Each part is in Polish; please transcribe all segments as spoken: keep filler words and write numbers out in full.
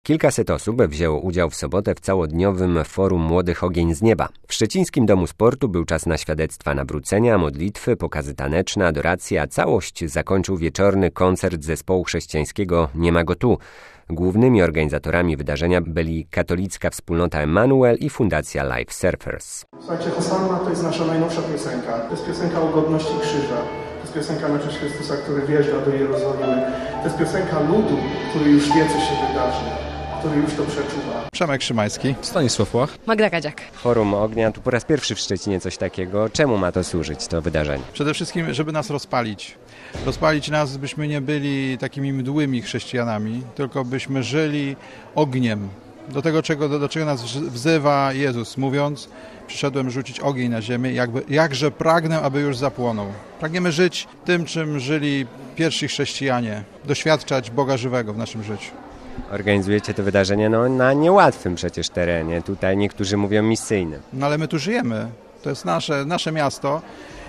Kilkaset osób wzięło udział w sobotę w całodniowym Forum Młodych Ogień z Nieba. W Szczecińskim Domu Sportu był czas na świadectwa nawrócenia, modlitwy, pokazy taneczne, adoracje, a całość zakończył wieczorny koncert zespołu chrześcijańskiego Nie ma go tu. Głównymi organizatorami wydarzenia byli katolicka wspólnota Emanuel i fundacja Life Surfers. Słuchajcie, Hosanna to jest nasza najnowsza piosenka. To jest piosenka o godności krzyża. To jest piosenka na cześć Chrystusa, który wjeżdża do Jerozolimy. To jest piosenka ludu, który już wie, co się wydarzy, który już to przeczuwa. Przemek Szymański. Stanisław Łach. Magda Kadziak. Forum Ognia, tu po raz pierwszy w Szczecinie coś takiego. Czemu ma to służyć, to wydarzenie? Przede wszystkim, żeby nas rozpalić. Rozpalić nas, byśmy nie byli takimi mdłymi chrześcijanami, tylko byśmy żyli ogniem. Do tego, czego, do, do czego nas wzywa Jezus, mówiąc: przyszedłem rzucić ogień na ziemię, jakby, jakże pragnę, aby już zapłonął. Pragniemy żyć tym, czym żyli pierwsi chrześcijanie, doświadczać Boga żywego w naszym życiu. Organizujecie to wydarzenie no, na niełatwym przecież terenie, tutaj niektórzy mówią misyjnym. No ale my tu żyjemy, to jest nasze, nasze miasto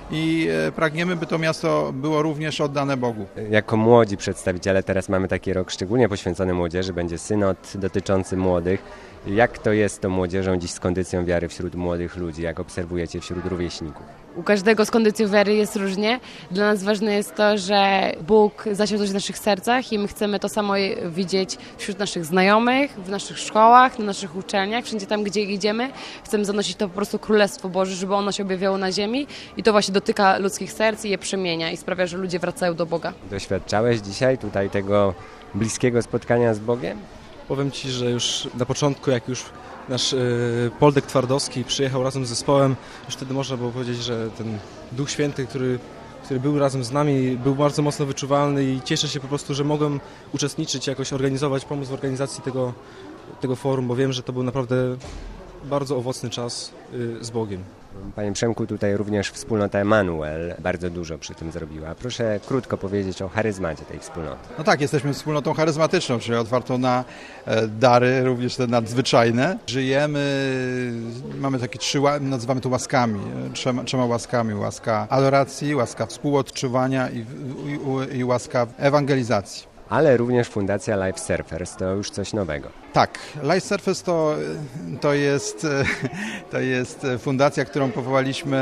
i pragniemy, by to miasto było również oddane Bogu. Jako młodzi przedstawiciele teraz mamy taki rok szczególnie poświęcony młodzieży, będzie synod dotyczący młodych. Jak to jest z tą młodzieżą dziś z kondycją wiary wśród młodych ludzi? Jak obserwujecie wśród rówieśników? U każdego z kondycją wiary jest różnie. Dla nas ważne jest to, że Bóg zasiał coś w naszych sercach i my chcemy to samo widzieć wśród naszych znajomych, w naszych szkołach, na naszych uczelniach, wszędzie tam, gdzie idziemy. Chcemy zanosić to po prostu Królestwo Boże, żeby ono się objawiało na ziemi i to właśnie dotyka ludzkich serc i je przemienia i sprawia, że ludzie wracają do Boga. Doświadczałeś dzisiaj tutaj tego bliskiego spotkania z Bogiem? Powiem Ci, że już na początku, jak już nasz y, Poldek Twardowski przyjechał razem z zespołem, już wtedy można było powiedzieć, że ten Duch Święty, który, który był razem z nami, był bardzo mocno wyczuwalny i cieszę się po prostu, że mogłem uczestniczyć, jakoś organizować, pomóc w organizacji tego, tego forum, bo wiem, że to był naprawdę bardzo owocny czas y, z Bogiem. Panie Przemku, tutaj również wspólnota Emanuel bardzo dużo przy tym zrobiła. Proszę krótko powiedzieć o charyzmacie tej wspólnoty. No tak, jesteśmy wspólnotą charyzmatyczną, czyli otwartą na dary, również te nadzwyczajne. Żyjemy, mamy takie trzy, nazywamy to łaskami, trzema, trzema łaskami. Łaska adoracji, łaska współodczuwania i, i, i łaska ewangelizacji. Ale również fundacja Life Surfers to już coś nowego. Tak, Life Surfers to, to, jest, to jest fundacja, którą powołaliśmy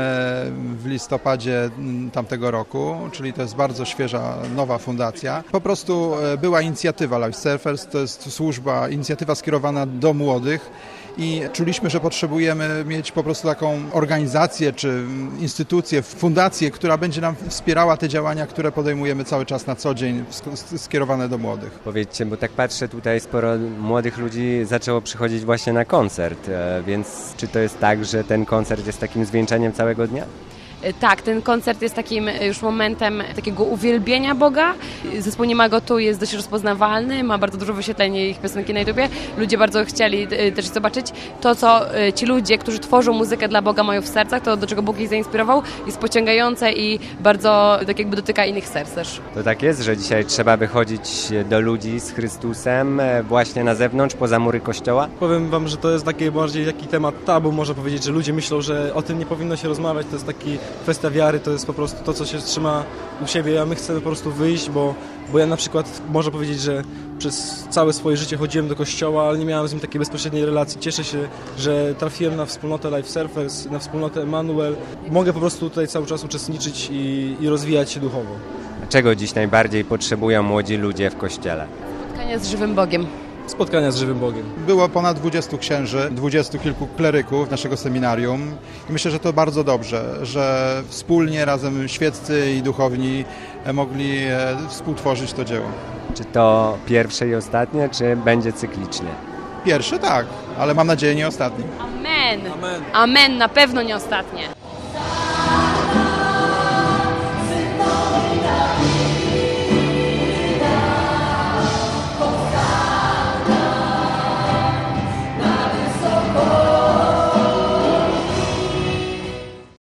w listopadzie tamtego roku, czyli to jest bardzo świeża, nowa fundacja. Po prostu była inicjatywa Life Surfers, to jest służba, inicjatywa skierowana do młodych i czuliśmy, że potrzebujemy mieć po prostu taką organizację czy instytucję, fundację, która będzie nam wspierała te działania, które podejmujemy cały czas na co dzień, skierowane do młodych. Powiedzcie, bo tak patrzę, tutaj sporo młodych ludzi zaczęło przychodzić właśnie na koncert, więc czy to jest tak, że ten koncert jest takim zwieńczeniem całego dnia? Tak, ten koncert jest takim już momentem takiego uwielbienia Boga. Zespół Nie ma go tu jest dość rozpoznawalny, ma bardzo dużo wyświetleń ich piosenki na YouTubie. Ludzie bardzo chcieli też zobaczyć to, co ci ludzie, którzy tworzą muzykę dla Boga, mają w sercach, to do czego Bóg ich zainspirował, jest pociągające i bardzo tak jakby dotyka innych serc też. To tak jest, że dzisiaj trzeba wychodzić do ludzi z Chrystusem właśnie na zewnątrz, poza mury kościoła? Powiem Wam, że to jest taki bardziej taki temat tabu, można powiedzieć, że ludzie myślą, że o tym nie powinno się rozmawiać, to jest taki kwestia wiary, to jest po prostu to, co się trzyma u siebie, a my chcemy po prostu wyjść, bo, bo ja na przykład można powiedzieć, że przez całe swoje życie chodziłem do kościoła, ale nie miałem z nim takiej bezpośredniej relacji. Cieszę się, że trafiłem na wspólnotę Life Surfers, na wspólnotę Emanuel. Mogę po prostu tutaj cały czas uczestniczyć i, i rozwijać się duchowo. A czego dziś najbardziej potrzebują młodzi ludzie w kościele? Spotkania z żywym Bogiem. Spotkania z żywym Bogiem. Było ponad dwudziestu księży, dwudziestu kilku kleryków naszego seminarium i myślę, że to bardzo dobrze, że wspólnie razem świeccy i duchowni mogli współtworzyć to dzieło. Czy to pierwsze i ostatnie, czy będzie cyklicznie? Pierwsze tak, ale mam nadzieję nie ostatnie. Amen. Amen. Amen, na pewno nie ostatnie.